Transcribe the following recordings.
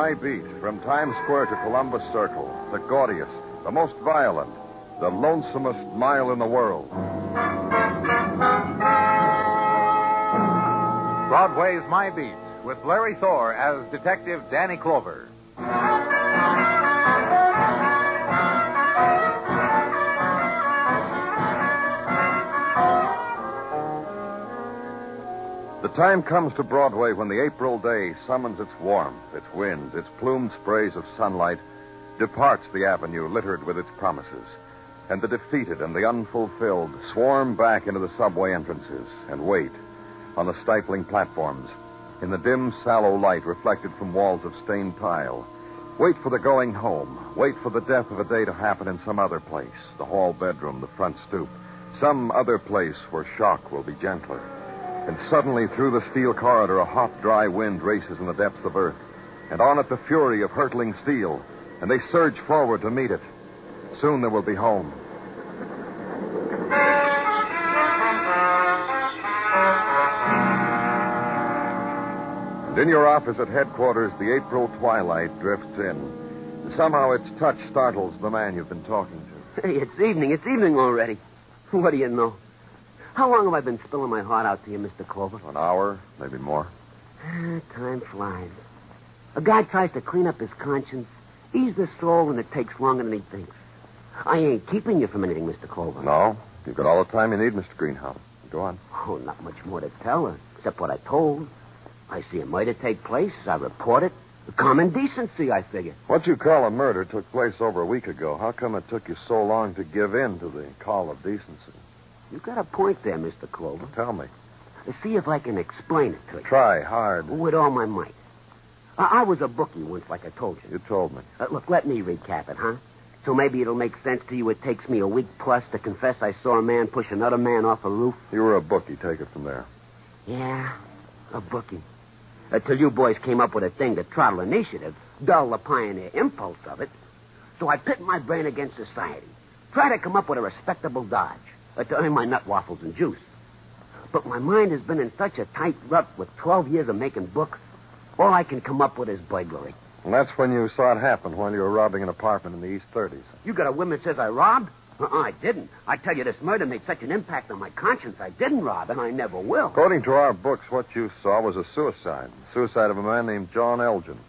My Beat, from Times Square to Columbus Circle, the gaudiest, the most violent, the lonesomest mile in the world. Broadway's My Beat, with Larry Thor as Detective Danny Clover. The time comes to Broadway when the April day summons its warmth, its winds, its plumed sprays of sunlight, departs the avenue littered with its promises, and the defeated and the unfulfilled swarm back into the subway entrances and wait on the stifling platforms, in the dim, sallow light reflected from walls of stained tile. Wait for the going home. Wait for the death of a day to happen in some other place, the hall bedroom, the front stoop, some other place where shock will be gentler. And suddenly, through the steel corridor, a hot, dry wind races in the depths of earth, and on it the fury of hurtling steel, and they surge forward to meet it. Soon they will be home. And in your office at headquarters, the April twilight drifts in. Somehow its touch startles the man you've been talking to. Hey, it's evening. It's evening already. What do you know? How long have I been spilling my heart out to you, Mr. Clover? An hour, maybe more. Time flies. A guy tries to clean up his conscience, ease the soul, and it takes longer than he thinks. I ain't keeping you from anything, Mr. Clover. No, you've got all the time you need, Mr. Greenhouse. Go on. Oh, not much more to tell, except what I told. I see a murder take place. I report it. Common decency, I figure. What you call a murder took place over a week ago. How come it took you so long to give in to the call of decency? You got a point there, Mr. Clover. Tell me. See if I can explain it to you. Try hard. With all my might. I was a bookie once, like I told you. You told me. Look, let me recap it, huh? So maybe it'll make sense to you. It takes me a week plus to confess I saw a man push another man off a roof. You were a bookie. Take it from there. Yeah, a bookie. Till you boys came up with a thing to throttle initiative, dull the pioneer impulse of it. So I pit my brain against society. Try to come up with a respectable dodge. To earn my nut waffles and juice. But my mind has been in such a tight rut with 12 years of making books, all I can come up with is burglary. And that's when you saw it happen, while you were robbing an apartment in the East 30s. You got a woman that says I robbed? I didn't. I tell you, this murder made such an impact on my conscience, I didn't rob, and I never will. According to our books, what you saw was a suicide. Suicide of a man named John Elgin.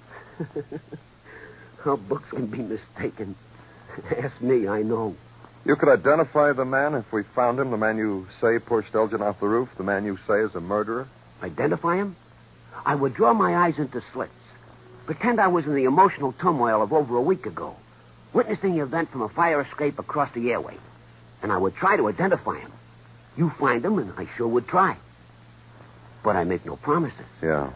How books can be mistaken. Ask me, I know. You could identify the man if we found him, the man you say pushed Elgin off the roof, the man you say is a murderer? Identify him? I would draw my eyes into slits. Pretend I was in the emotional turmoil of over a week ago, witnessing the event from a fire escape across the airway. And I would try to identify him. You find him, and I sure would try. But I make no promises. Yeah.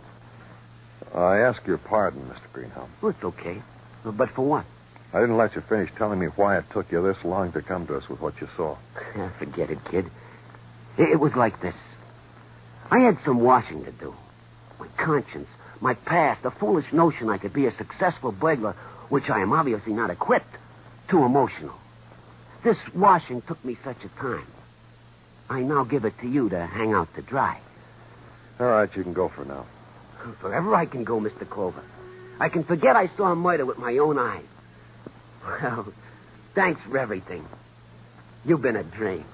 I ask your pardon, Mr. Greenhouse. Well, it's okay. But for what? I didn't let you finish telling me why it took you this long to come to us with what you saw. Forget it, kid. It was like this. I had some washing to do. My conscience, my past, the foolish notion I could be a successful burglar, which I am obviously not equipped, too emotional. This washing took me such a time. I now give it to you to hang out to dry. All right, you can go for now. Forever I can go, Mr. Clover. I can forget I saw murder with my own eyes. Well, thanks for everything. You've been a dream.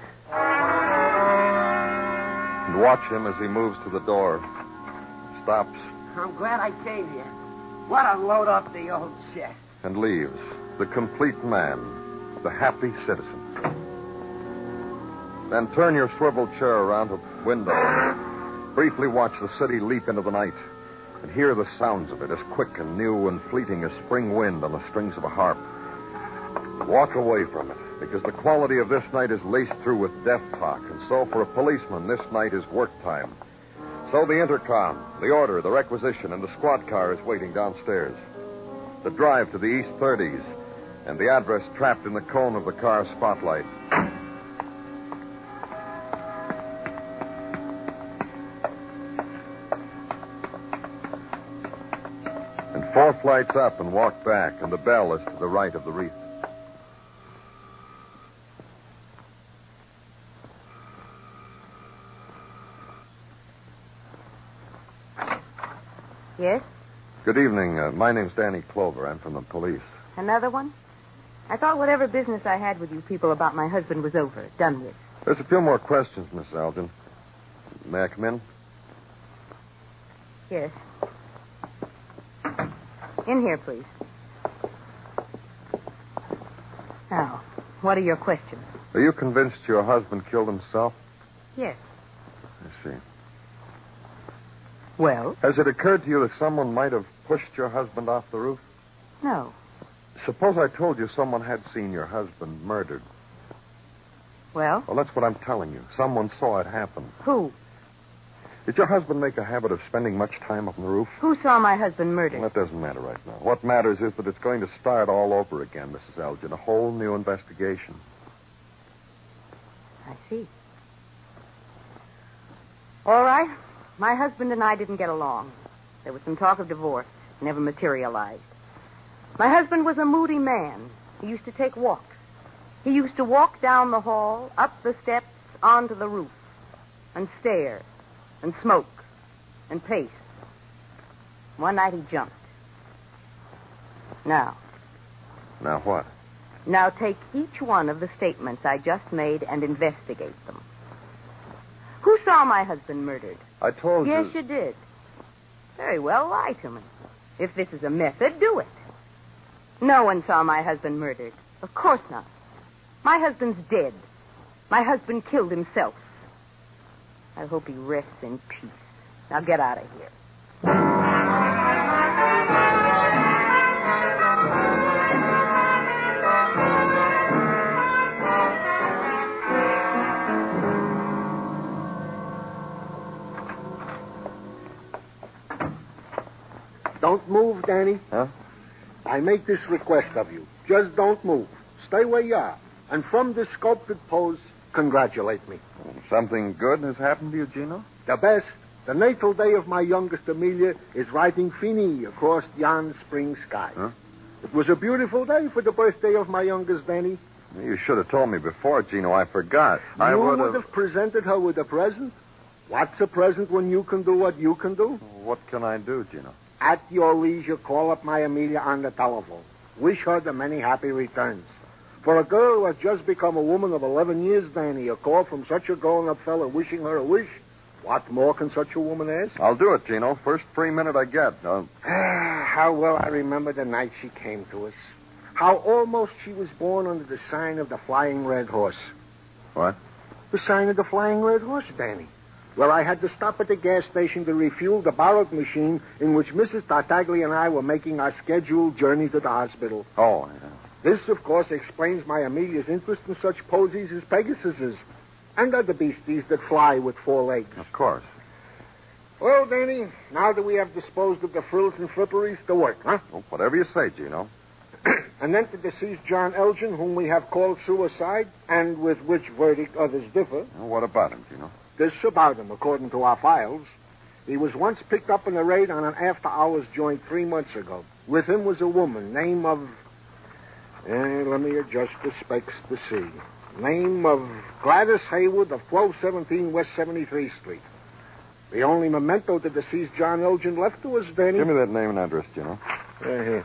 And watch him as he moves to the door. Stops. I'm glad I came here. What a load off the old chest. And leaves. The complete man. The happy citizen. Then turn your swivel chair around to the window and briefly watch the city leap into the night. And hear the sounds of it, as quick and new and fleeting as spring wind on the strings of a harp. Walk away from it, because the quality of this night is laced through with death talk, and so for a policeman, this night is work time. So the intercom, the order, the requisition, and the squad car is waiting downstairs. The drive to the East 30s, and the address trapped in the cone of the car's spotlight. And 4 flights up and walk back, and the bell is to the right of the wreath. Yes? Good evening. My name's Danny Clover. I'm from the police. Another one? I thought whatever business I had with you people about my husband was over, done with. There's a few more questions, Mrs. Elgin. May I come in? Yes. In here, please. Now, what are your questions? Are you convinced your husband killed himself? Yes. I see. Well? Has it occurred to you that someone might have pushed your husband off the roof? No. Suppose I told you someone had seen your husband murdered. Well? Well, that's what I'm telling you. Someone saw it happen. Who? Did your husband make a habit of spending much time up on the roof? Who saw my husband murdered? Well, that doesn't matter right now. What matters is that it's going to start all over again, Mrs. Elgin. A whole new investigation. I see. All right. My husband and I didn't get along. There was some talk of divorce. Never materialized. My husband was a moody man. He used to take walks. He used to walk down the hall, up the steps, onto the roof, and stare, and smoke, and pace. One night he jumped. Now what? Now take each one of the statements I just made and investigate them. Who saw my husband murdered? I told you... Yes, you did. Very well, lie to me. If this is a method, do it. No one saw my husband murdered. Of course not. My husband's dead. My husband killed himself. I hope he rests in peace. Now get out of here. Don't move, Danny. Huh? I make this request of you. Just don't move. Stay where you are. And from this sculpted pose, congratulate me. Something good has happened to you, Gino? The best. The natal day of my youngest Amelia is riding Fini across yon spring sky. Huh? It was a beautiful day for the birthday of my youngest Danny. You should have told me before, Gino. I forgot. I You would would have presented her with a present. What's a present when you can do what you can do? What can I do, Gino? At your leisure, call up my Amelia on the telephone. Wish her the many happy returns. For a girl who has just become a woman of 11 years, Danny, a call from such a grown-up fella wishing her a wish, what more can such a woman ask? I'll do it, Gino. First free minute I get. How well I remember the night she came to us. How almost she was born under the sign of the Flying Red Horse. What? The sign of the Flying Red Horse, Danny. Well, I had to stop at the gas station to refuel the borrowed machine in which Mrs. Tartaglia and I were making our scheduled journey to the hospital. Oh, yeah. This, of course, explains my Amelia's interest in such posies as Pegasus's and other beasties that fly with 4 legs. Of course. Well, Danny, now that we have disposed of the frills and flipperies, to work, huh? Well, whatever you say, Gino. And then to deceased John Elgin, whom we have called suicide, and with which verdict others differ. Well, what about him, Gino? This about him, according to our files. He was once picked up in a raid on an after-hours joint 3 months ago. With him was a woman, name of... let me adjust the specs to see. Name of Gladys Haywood of 1217 West 73rd Street. The only memento the deceased John Elgin left to us, Danny... Give me that name and address, Gino. Here.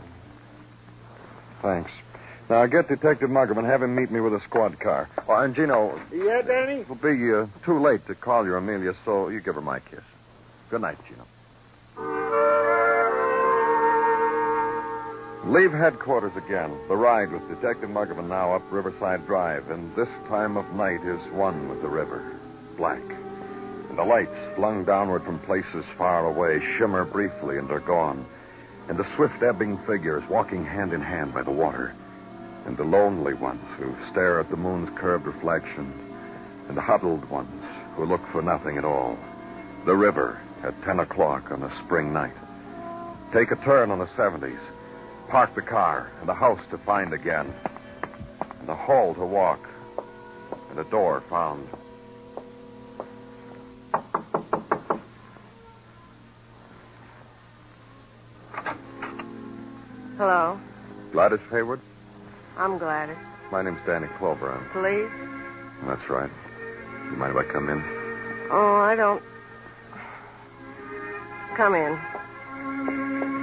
Thanks. Now, get Detective Muggerman. Have him meet me with a squad car. Oh, and, Gino... Yeah, Danny? It'll be too late to call your Amelia, so you give her my kiss. Good night, Gino. Leave headquarters again. The ride with Detective Muggerman now up Riverside Drive, and this time of night is one with the river. Black. And the lights, flung downward from places far away, shimmer briefly and are gone. And the swift ebbing figures walking hand in hand by the water. And the lonely ones who stare at the moon's curved reflection. And the huddled ones who look for nothing at all. The river at 10 o'clock on a spring night. Take a turn on the 70s. Park the car, and a house to find again. And a hall to walk. And a door found. Hello. Gladys Hayward? I'm Gladys. My name's Danny Clover. Police? That's right. You mind if I come in? Oh, I don't. Come in.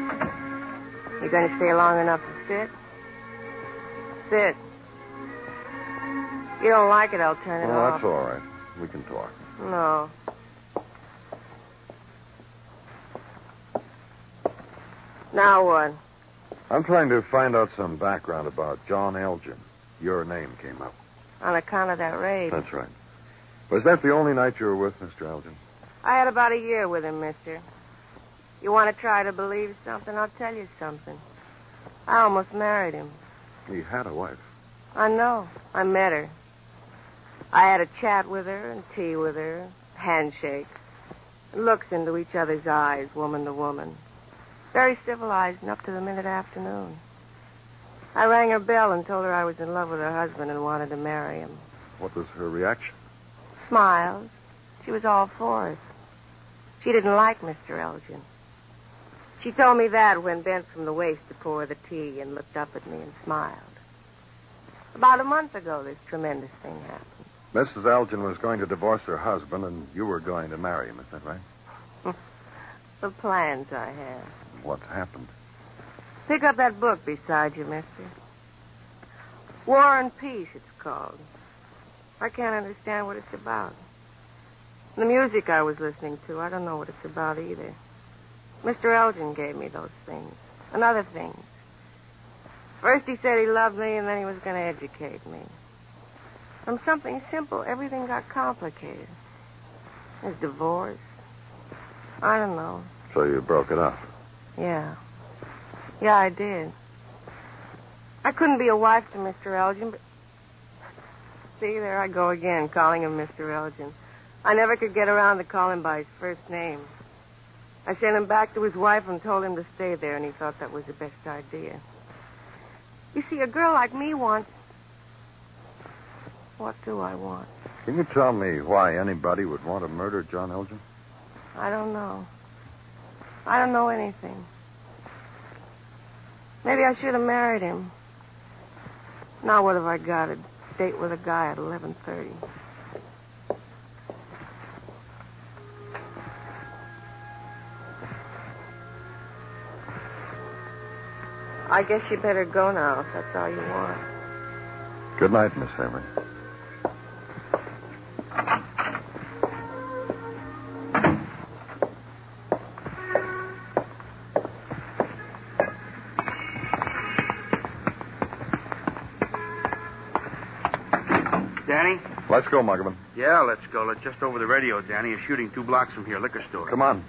You going to stay long enough to sit? Sit. If you don't like it, I'll turn it off. That's all right. We can talk. No. Now what? I'm trying to find out some background about John Elgin. Your name came up. On account of that raid. That's right. Was that the only night you were with Mr. Elgin? I had about a year with him, mister. You want to try to believe something? I'll tell you something. I almost married him. He had a wife. I know. I met her. I had a chat with her and tea with her, handshakes, looks into each other's eyes, woman to woman. Very civilized and up to the minute afternoon. I rang her bell and told her I was in love with her husband and wanted to marry him. What was her reaction? Smiles. She was all for it. She didn't like Mr. Elgin. She told me that when bent from the waist to pour the tea and looked up at me and smiled. About a month ago, this tremendous thing happened. Mrs. Elgin was going to divorce her husband, and you were going to marry him. Is that right? The plans I had. What's happened? Pick up that book beside you, mister. War and Peace, it's called. I can't understand what it's about. The music I was listening to, I don't know what it's about either. Mr. Elgin gave me those things. And other things. First he said he loved me, and then he was going to educate me. From something simple, everything got complicated. His divorce. I don't know. So you broke it up? Yeah. Yeah, I did. I couldn't be a wife to Mr. Elgin, but... See, there I go again, calling him Mr. Elgin. I never could get around to call him by his first name. I sent him back to his wife and told him to stay there, and he thought that was the best idea. You see, a girl like me wants... What do I want? Can you tell me why anybody would want to murder John Elgin? I don't know. I don't know anything. Maybe I should have married him. Now what have I got? A date with a guy at 11:30. I guess you better go now if that's all you want. Good night, Miss Avery. Danny? Let's go, Muggerman. Yeah, let's go. Let's just over the radio, Danny. A shooting 2 blocks from here, liquor store. Come on.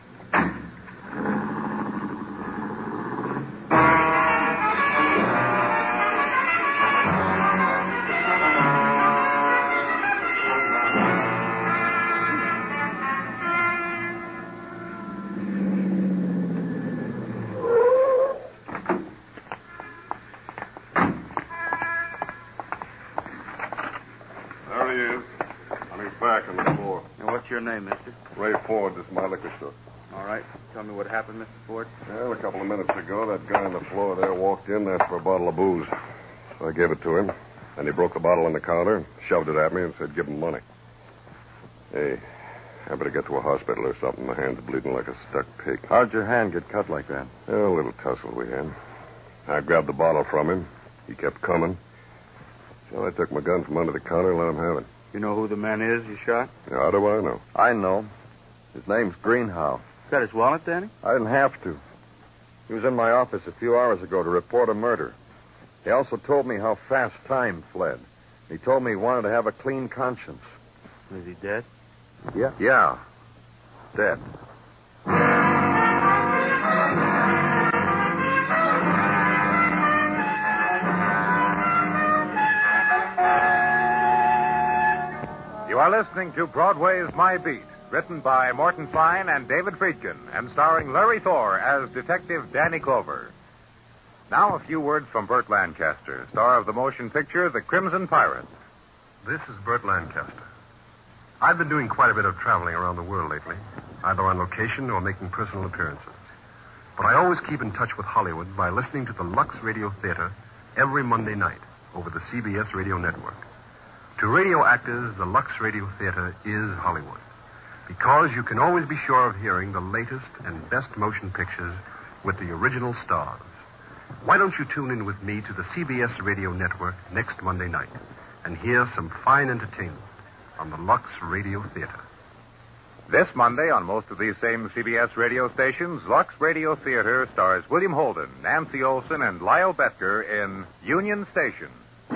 Your name, mister? Ray Ford. This is my liquor store. All right. Tell me what happened, Mr. Ford. Well, a couple of minutes ago, that guy on the floor there walked in, asked for a bottle of booze. So I gave it to him. Then he broke the bottle on the counter, shoved it at me, and said, give him money. Hey, I better get to a hospital or something. My hand's bleeding like a stuck pig. How'd your hand get cut like that? A little tussle we had. I grabbed the bottle from him. He kept coming. So I took my gun from under the counter and let him have it. You know who the man is you shot? How do I know? I know. His name's Greenhow. Got his wallet, Danny? I didn't have to. He was in my office a few hours ago to report a murder. He also told me how fast time fled. He told me he wanted to have a clean conscience. Is he dead? Yeah. Yeah. Dead. You are listening to Broadway's My Beat, written by Morton Fine and David Friedkin, and starring Larry Thor as Detective Danny Clover. Now a few words from Burt Lancaster, star of the motion picture The Crimson Pirate. This is Burt Lancaster. I've been doing quite a bit of traveling around the world lately, either on location or making personal appearances. But I always keep in touch with Hollywood by listening to the Lux Radio Theater every Monday night over the CBS radio network. To radio actors, the Lux Radio Theater is Hollywood, because you can always be sure of hearing the latest and best motion pictures with the original stars. Why don't you tune in with me to the CBS Radio Network next Monday night and hear some fine entertainment on the Lux Radio Theater. This Monday, on most of these same CBS radio stations, Lux Radio Theater stars William Holden, Nancy Olson, and Lyle Betker in Union Station.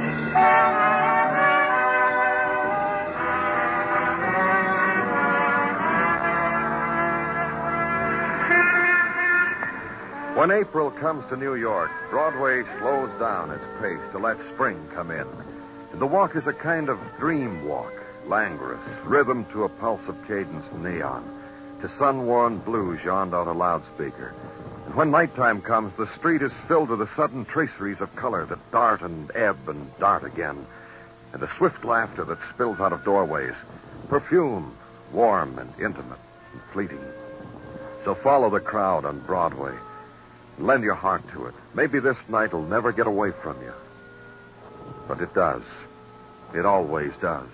When April comes to New York, Broadway slows down its pace to let spring come in. And the walk is a kind of dream walk, languorous, rhythm to a pulse of cadence neon, to sun-worn blues yawned out a loudspeaker. And when nighttime comes, the street is filled with the sudden traceries of color that dart and ebb and dart again, and the swift laughter that spills out of doorways, perfume, warm and intimate and fleeting. So follow the crowd on Broadway. Lend your heart to it. Maybe this night will never get away from you. But it does. It always does.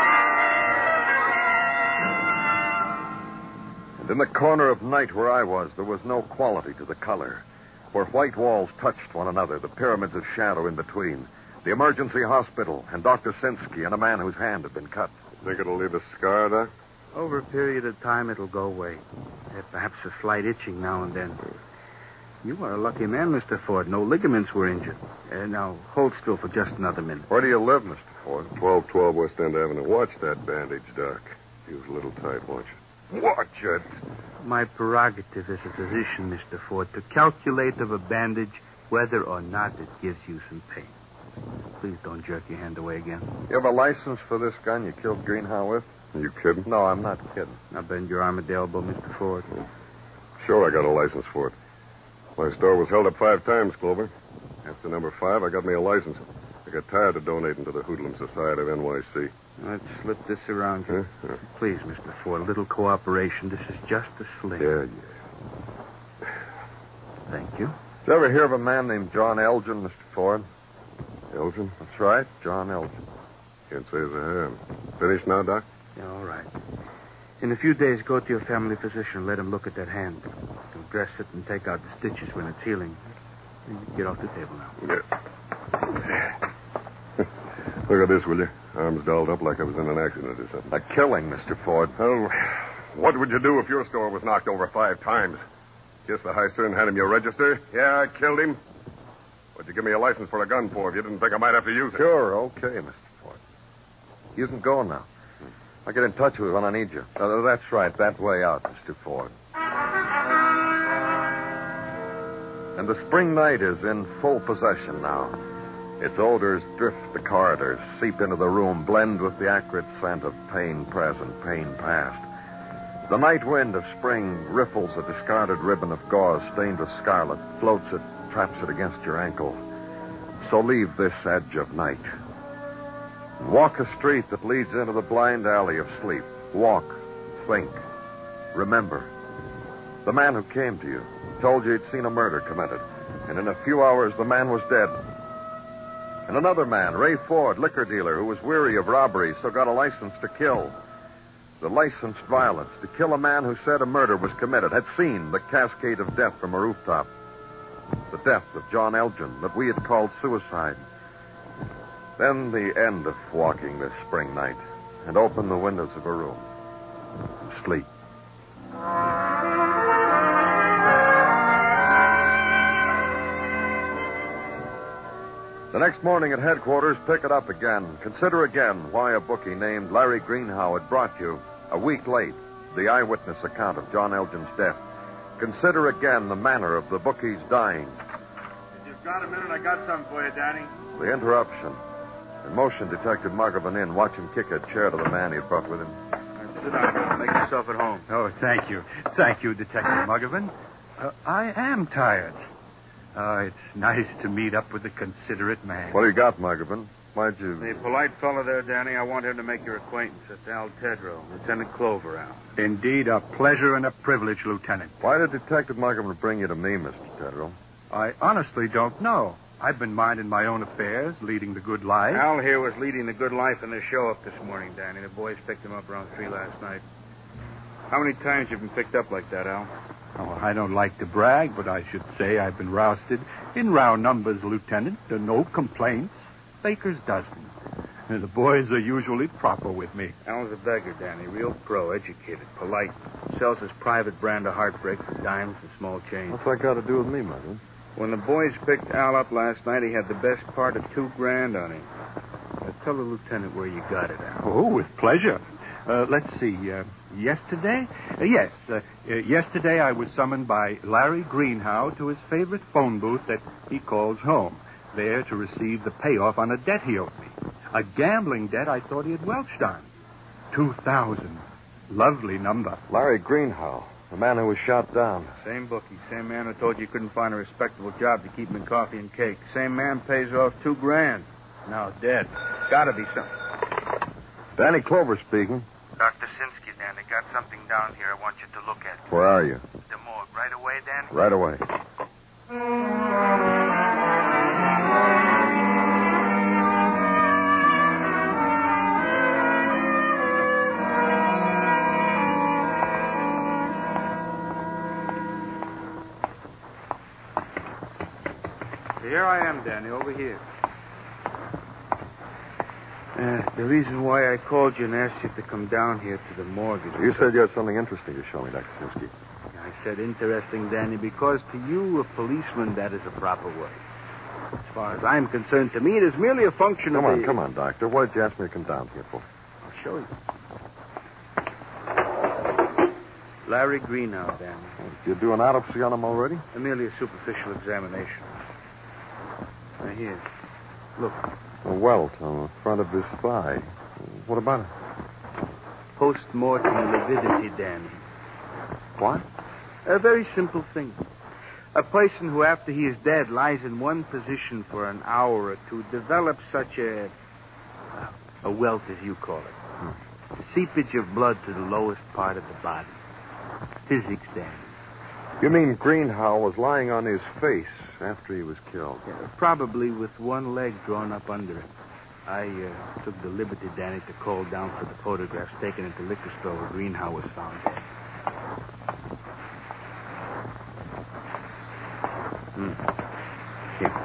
And in the corner of night where I was, there was no quality to the color. Where white walls touched one another, the pyramids of shadow in between, the emergency hospital, and Dr. Sinsky and a man whose hand had been cut. Think it'll leave a scar, Doc? Over a period of time, it'll go away. Perhaps a slight itching now and then. You are a lucky man, Mr. Ford. No ligaments were injured. Now, hold still for just another minute. Where do you live, Mr. Ford? 1212 West End Avenue. Watch that bandage, Doc. He was a little tight. Watch it. Watch it. My prerogative as a physician, Mr. Ford, to calculate of a bandage whether or not it gives you some pain. Please don't jerk your hand away again. You have a license for this gun you killed Greenhow with? Are you kidding? No, I'm not kidding. Now bend your arm at the elbow, Mr. Ford. Sure, I got a license for it. My store was held up 5 times, Clover. After number 5, I got me a license. I got tired of donating to the Hoodlum Society of NYC. Let's slip this around you. Huh? Please, Mr. Ford, a little cooperation. This is just a sling. Yeah. Thank you. Did you ever hear of a man named John Elgin, Mr. Ford? Elgin? That's right, John Elgin. Can't say as I have. Finished now, Doc? Yeah, all right. In a few days, go to your family physician and let him look at that hand. He'll dress it and take out the stitches when it's healing. Get off the table now. Yeah. Look at this, will you? Arms dolled up like I was in an accident or something. A killing, Mr. Ford. Well, what would you do if your store was knocked over 5 times? Guess the high son had him your register? Yeah, I killed him. What'd you give me a license for a gun for if you didn't think I might have to use it? Sure, okay, Mr. Ford. You can go now. I'll get in touch with you when I need you. That's right, that way out, Mr. Ford. And the spring night is in full possession now. Its odors drift the corridors, seep into the room, blend with the acrid scent of pain present, pain past. The night wind of spring riffles a discarded ribbon of gauze stained with scarlet, floats it, traps it against your ankle. So leave this edge of night. Walk a street that leads into the blind alley of sleep. Walk, think, remember. The man who came to you told you he'd seen a murder committed, and in a few hours the man was dead. And another man, Ray Ford, liquor dealer, who was weary of robbery, so got a license to kill. The licensed violence to kill a man who said a murder was committed, had seen the cascade of death from a rooftop. The death of John Elgin that we had called suicide. Then the end of walking this spring night, and open the windows of a room and sleep. The next morning at headquarters, pick it up again. Consider again why a bookie named Larry Greenhow had brought you, a week late, the eyewitness account of John Elgin's death. Consider again the manner of the bookie's dying. If you've got a minute, I got something for you, Danny. The interruption. And motion Detective Muggavan in. Watch him kick a chair to the man he had brought with him. Sit down. Make yourself at home. Oh, thank you. Thank you, Detective Muggavan. I am tired. It's nice to meet up with a considerate man. What do you got, Muggavan? Why'd you... The polite fellow there, Danny, I want him to make your acquaintance. That's Al Tedrow, Lieutenant Clover, Al. Indeed, a pleasure and a privilege, Lieutenant. Why did Detective Muggavan bring you to me, Mr. Tedrow? I honestly don't know. I've been minding my own affairs, leading the good life. Al here was leading the good life in the show up this morning, Danny. The boys picked him up around 3 last night. How many times have you been picked up like that, Al? Oh, I don't like to brag, but I should say I've been rousted in round numbers, Lieutenant. No complaints. Baker's dozen. And the boys are usually proper with me. Al's a beggar, Danny. Real pro, educated, polite. Sells his private brand of heartbreak for dimes and small change. What's that got to do with me, Mother? When the boys picked Al up last night, he had the best part of $2,000 on him. Tell the lieutenant where you got it, Al. Oh, with pleasure. Let's see. Yesterday? Yes. Yesterday I was summoned by Larry Greenhow to his favorite phone booth that he calls home, there to receive the payoff on a debt he owed me. A gambling debt I thought he had welched on. 2,000. Lovely number. Larry Greenhow, the man who was shot down. Same bookie, same man who told you couldn't find a respectable job to keep him in coffee and cake. Same man pays off $2,000. Now dead. Gotta be something. Danny Clover speaking. Dr. Sinsky, Danny, got something down here I want you to look at. Where are you? The morgue. Right away, Danny? Right away. Here I am, Danny, over here. The reason why I called you and asked you to come down here to the morgue is... You said you had something interesting to show me, Dr. Sinsky. I said interesting, Danny, because to you, a policeman, that is a proper word. As far as I'm concerned, to me, it is merely a function of... Come on, Doctor. What did you ask me to come down here for? I'll show you. Larry Greenhow, Danny. Did you do an autopsy on him already? Merely a superficial examination. Right here. Look. A welt on the front of his thigh. What about it? Post-mortem lividity, Danny. What? A very simple thing. A person who, after he is dead, lies in one position for an hour or two develops such a welt, as you call it. The seepage of blood to the lowest part of the body. Physics, Danny. You mean Greenhow was lying on his face after he was killed? Yeah, probably with one leg drawn up under him. I took the liberty, Danny, to call down for the photographs taken at the liquor store where Greenhow was found dead. Here.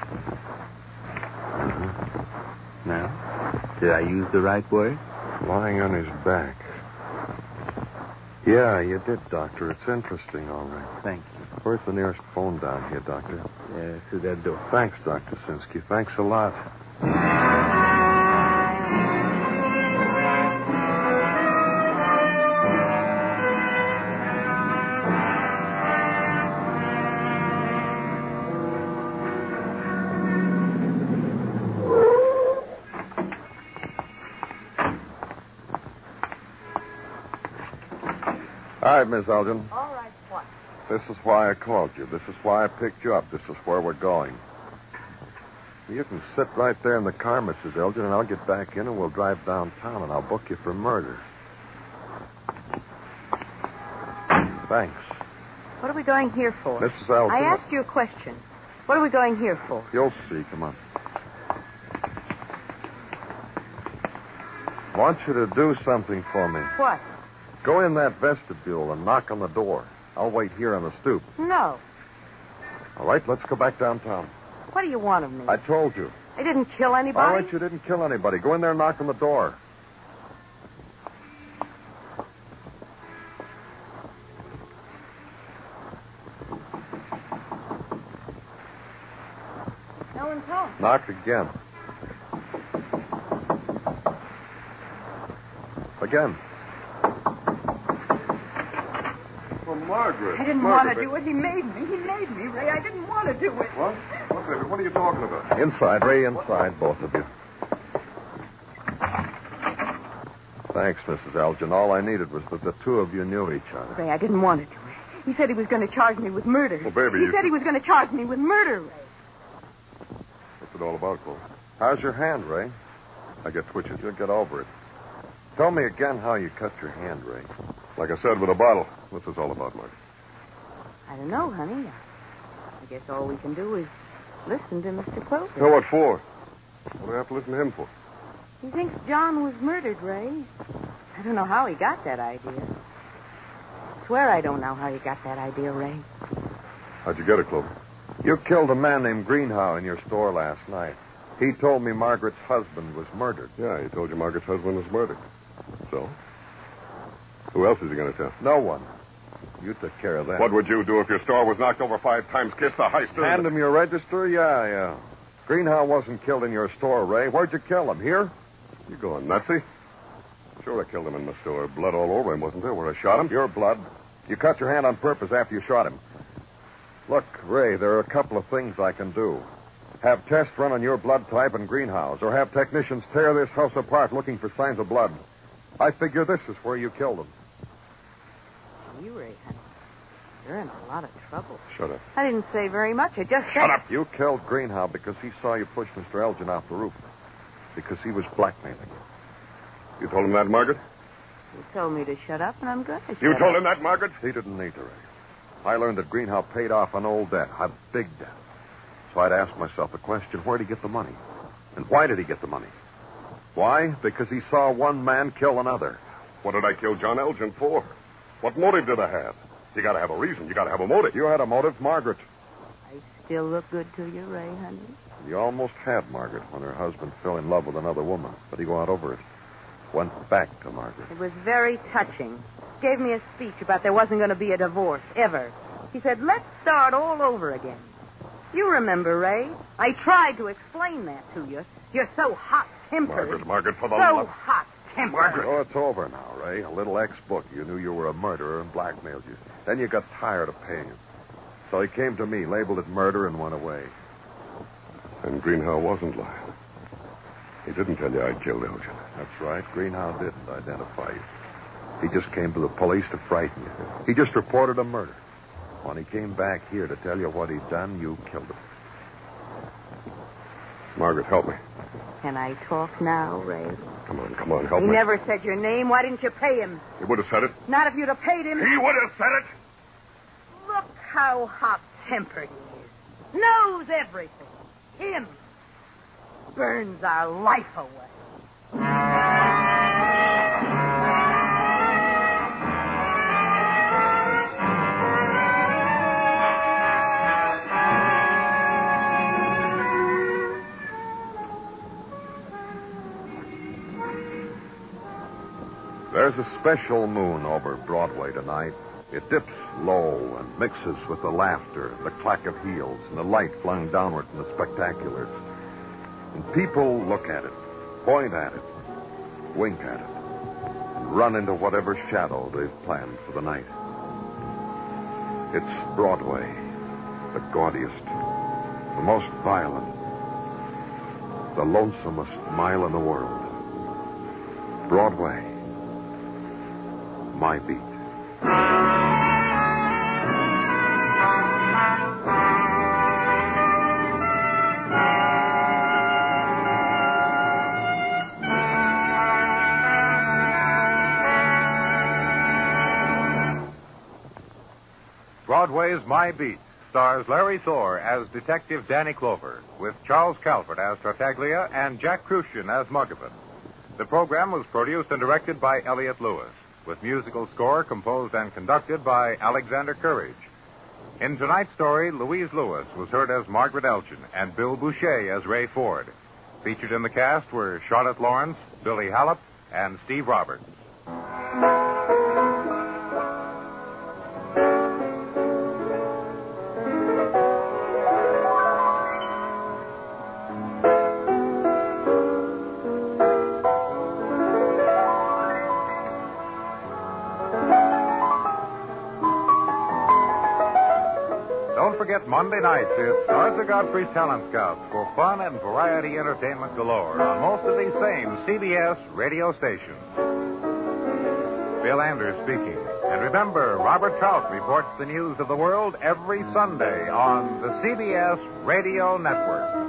Now, did I use the right word? Lying on his back. Yeah, you did, Doctor. It's interesting, all right. Thank you. Where's the nearest phone down here, Doctor? Through that door. Thanks, Dr. Sinsky. Thanks a lot. All right, Miss Elgin. All right, what? This is why I called you. This is why I picked you up. This is where we're going. You can sit right there in the car, Mrs. Elgin, and I'll get back in and we'll drive downtown and I'll book you for murder. Thanks. What are we going here for? Mrs. Elgin. I asked you a question. What are we going here for? You'll see. Come on. I want you to do something for me. What? Go in that vestibule and knock on the door. I'll wait here on the stoop. No. All right, let's go back downtown. What do you want of me? I told you. I didn't kill anybody. All right, you didn't kill anybody. Go in there and knock on the door. No one's home. Knock again. Again. Well, Margaret. I didn't want to do it. He made me. He made me, Ray. I didn't want to do it. What? What, baby? What are you talking about? Inside, Ray, inside, both of you. Thanks, Mrs. Elgin. All I needed was that the two of you knew each other. Ray, I didn't want to do it. He said he was going to charge me with murder. Well, baby, he said he was going to charge me with murder, Ray. What's it all about, Cole? How's your hand, Ray? I get twitches. You'll get over it. Tell me again how you cut your hand, Ray. Like I said, with a bottle. What's this all about, Mark? I don't know, honey. I guess all we can do is listen to Mr. Clover. No, what for? What do I have to listen to him for? He thinks John was murdered, Ray. I don't know how he got that idea. swear I don't know how you got that idea, Ray. How'd you get it, Clover? You killed a man named Greenhow in your store last night. He told me Margaret's husband was murdered. Yeah, he told you Margaret's husband was murdered. So? Who else is he going to tell? No one. You took care of that. What would you do if your store was knocked over 5 times, kissed the heister? Hand him your register? Yeah. Greenhow wasn't killed in your store, Ray. Where'd you kill him? Here? You going nutsy? Sure, I killed him in my store. Blood all over him, wasn't there, where I shot him? Your blood. You cut your hand on purpose after you shot him. Look, Ray, there are a couple of things I can do. Have tests run on your blood type and Greenhow's, or have technicians tear this house apart looking for signs of blood. I figure this is where you killed him. You, Ray, honey. You're in a lot of trouble. Shut up. I didn't say very much. I just said... Shut up! You killed Greenhow because he saw you push Mr. Elgin off the roof. Because he was blackmailing you. You told him that, Margaret? You told me to shut up, and I'm going to shut You told up. him that, Margaret? He didn't need to, Ray. I learned that Greenhow paid off an old debt, a big debt. So I'd ask myself the question, where did he get the money? And why did he get the money? Why? Because he saw one man kill another. What did I kill John Elgin for? What motive did I have? You got to have a reason. You got to have a motive. You had a motive, Margaret. I still look good to you, Ray, honey. You almost had Margaret when her husband fell in love with another woman, but he got over it. Went back to Margaret. It was very touching. Gave me a speech about there wasn't going to be a divorce, ever. He said, let's start all over again. You remember, Ray? I tried to explain that to you. You're so hot-tempered. Margaret, for the so love... hot-tempered. Margaret. Oh, it's over now, Ray. A little ex-book. You knew you were a murderer and blackmailed you. Then you got tired of paying him. So he came to me, labeled it murder, and went away. And Greenhow wasn't lying. He didn't tell you I killed Elgin. That's right. Greenhow didn't identify you. He just came to the police to frighten you. He just reported a murder. When he came back here to tell you what he'd done, you killed him. Margaret, help me. Can I talk now, Ray? Come on, help He me. never said your name. Why didn't you pay him? He would have said it. Not if you'd have paid him. He would have said it. Look how hot-tempered he is. Knows everything. Him. Burns our life away. There's a special moon over Broadway tonight. It dips low and mixes with the laughter, the clack of heels, and the light flung downward from the spectaculars. And people look at it, point at it, wink at it, and run into whatever shadow they've planned for the night. It's Broadway, the gaudiest, the most violent, the lonesomest mile in the world. Broadway, my beat. Broadway's My Beat stars Larry Thor as Detective Danny Clover, with Charles Calvert as Tartaglia and Jack Crucian as Muggavan. The program was produced and directed by Elliott Lewis, with musical score composed and conducted by Alexander Courage. In tonight's story, Louise Lewis was heard as Margaret Elgin and Bill Boucher as Ray Ford. Featured in the cast were Charlotte Lawrence, Billy Hallop, and Steve Roberts. Don't forget Monday nights, it's Arthur Godfrey's Talent Scouts for fun and variety entertainment galore on most of these same CBS radio stations. Bill Anders speaking. And remember, Robert Trout reports the news of the world every Sunday on the CBS Radio Network.